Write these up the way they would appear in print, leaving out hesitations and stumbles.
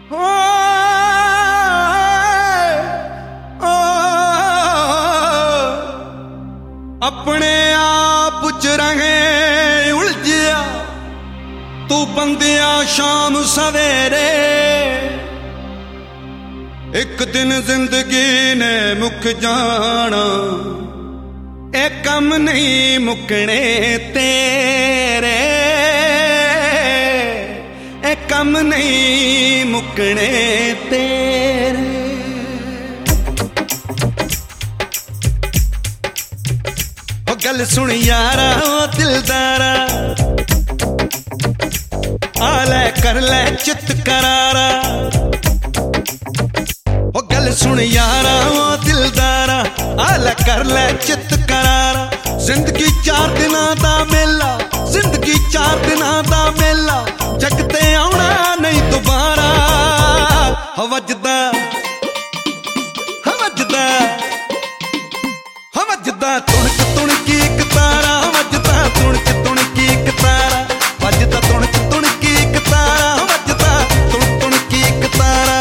अपने आप च रहे उलझिया तू बंदिया शाम सवेरे। एक दिन जिंदगी ने मुक जाना, एक कम नहीं मुकने तेरे, एक कम नहीं मुकने तेरे। गल सुन यारा ओ दिलदारा, आले कर ले चित करारा। ओ गल सुन यारा ओ दिलदारा, आले कर ले चित करारा। जिंदगी 4 दिनां दा मेला, जिंदगी 4 दिनां दा मेला, जगते आउणा नहीं दोबारा। वजदा वजदा वजदा तुणक तुणकी एक तारा, वजदा तुणक तुणकी एक तारा, वजदा तुणक तुणकी एक तारा, वजदा तुणक तुणकी एक तारा।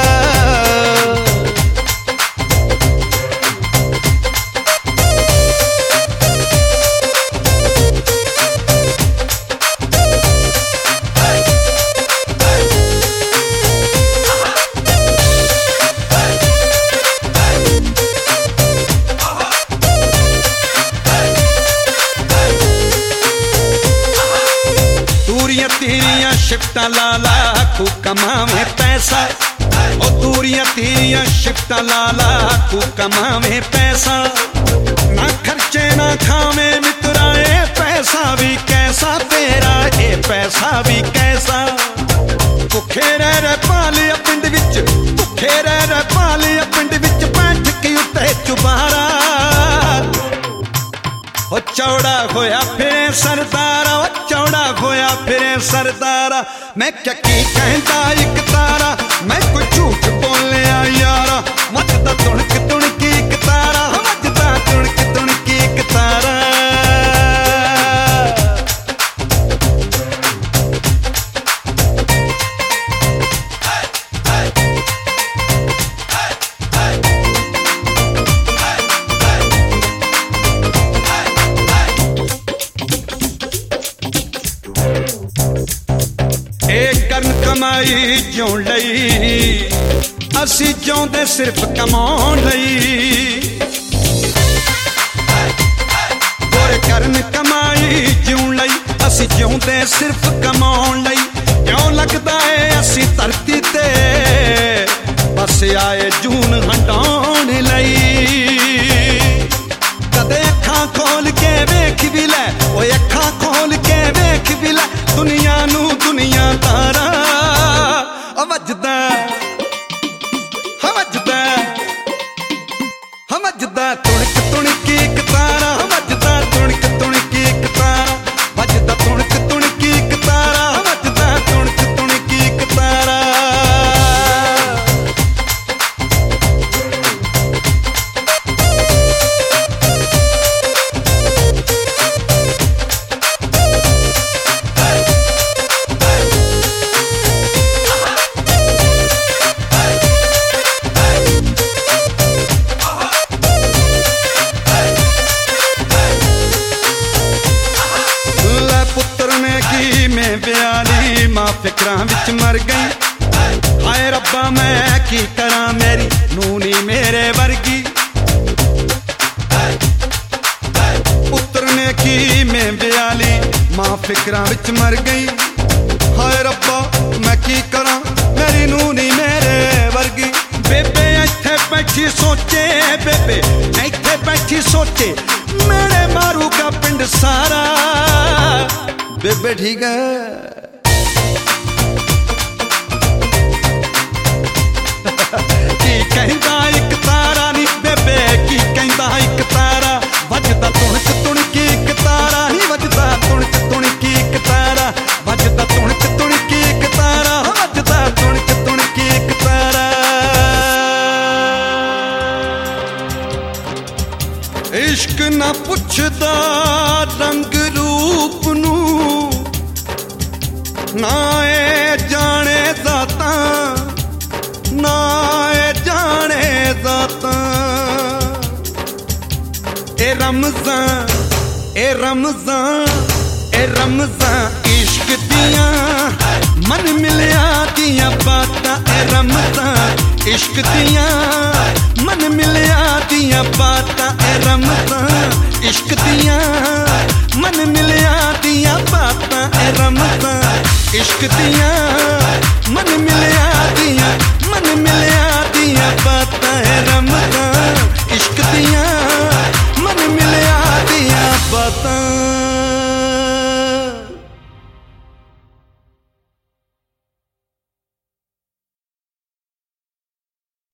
तेरिया शिफ्टा लाला तू कमावे पैसा, ओ दूरियां तेरिया शिफ्टा लाला तू कमावे पैसा। ना खर्चे ना खावे मित्राए, पैसा भी कैसा तेरा, ये पैसा भी कैसा। भुखे रह पालिया पिंड विच, भुखे रह पालिया पिंड विच, बैठ के उत्ते चुबारा। ओ चौड़ा होया फिरे सरदारा, ओ चौड़ा होया फिरे सरदारा। मैं क्या की कहता एक तारा, मैं कोई झूठ बोलिया यारा। वजदा तुणक तुणकी एक तारा, वजदा तुणक तुणकी एक तारा। कमाई क्यों लई, असी जिउंदे सिर्फ कमाउण लई। गोरे करन कमाई जिउण लई, असी जिउंदे सिर्फ कमाउण लई। क्यों लगदा है असी धरती ते बस आए जून हटाउण लई। कदे अखां खोल के वेख भी लै, ओए अखां खोल के वेख भी लै, दुनिया नू दुनिया तारा। वजदा वजदा वजदा तुणक तुणकी एक तारा, वजदा तुणक तुणकी एक तारा, वजदा तुणक तुणकी एक तारा, वजदा तुणक तुणकी एक तारा। मां फिक्रां विच मर गई, हाय रब्बा मैं की करा, मेरी नूनी मेरे वर्गी। पुत्र ने की मैं ब्याली, मां फिक्रां विच मर गई, हाय रब्बा मैं की करा, मेरी नूनी मेरे वर्गी। बेबे इत्थे बैठी सोचे, बेबे इत्थे बैठी सोचे, मेरे मारूगा पिंड सारा। बेबे ठीक है की कहंदा एक तारा नी, बेबे की कहंदा एक तारा। वजदा तुणक तुणकी एक तारा नी, वजदा तुणक तुणकी एक तारा, वजदा तुणक तुणकी एक तारा, वजदा तुणक तुणकी एक तारा। इश्क ना पुछदा रंग रूप नू, ना ए जाने दाता रमजान ए रमजान ए रमजान इश्क दिया मन मिलिया दिया बातां ए रमजान इश्क दिया मन मिलिया दिया बातां ए रमजान इश्क दिया मन मिलिया दिया बातां ए रमजान इश्क दिया